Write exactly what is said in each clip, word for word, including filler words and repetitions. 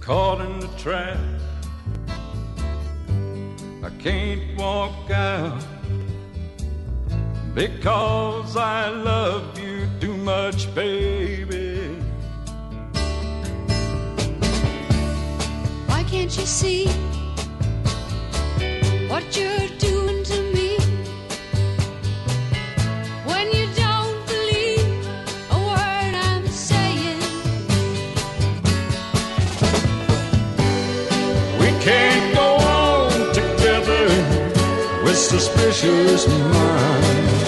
caught in the trap. I can't walk out because I love you too much, baby. Why can't you see what you're doing to me? When you don't believe a word I'm saying. We can't go on together with suspicious minds.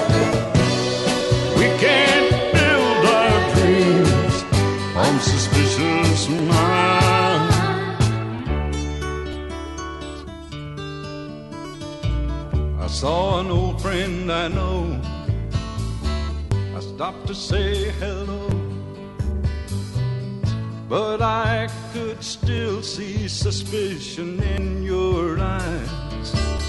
We can't build our dreams on suspicious minds. I saw an old friend I know. I stopped to say hello, but I could still see suspicion in your eyes.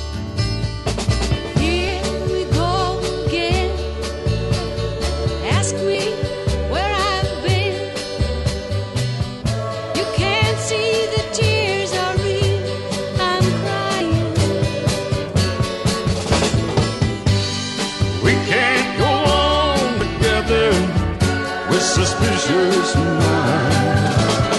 Here we go again. Ask me where I've been. You can't see the tears are real. I'm crying. We can't go on together with suspicious minds.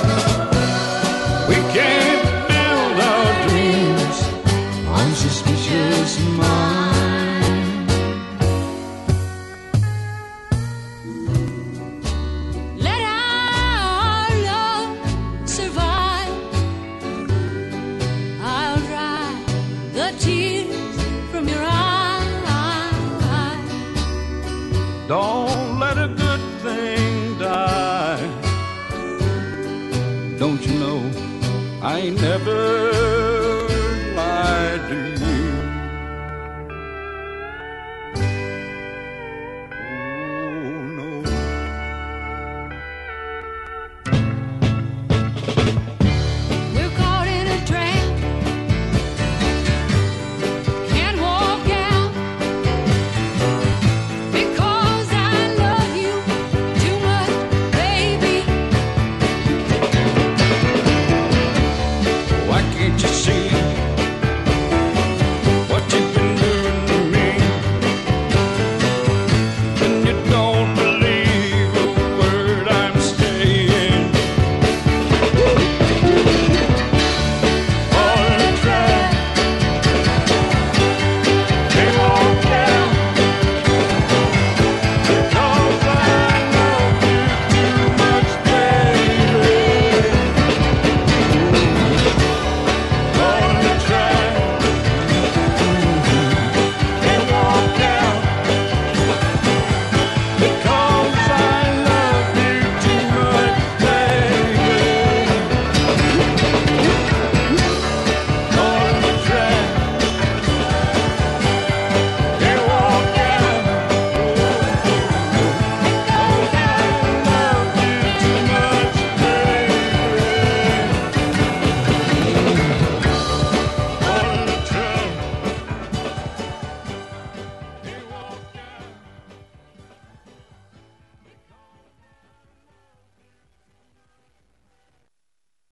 We can't build our dreams on suspicious minds. Let our love survive. I'll dry the tears from your eyes. Don't let a good thing die. Don't you know I ain't never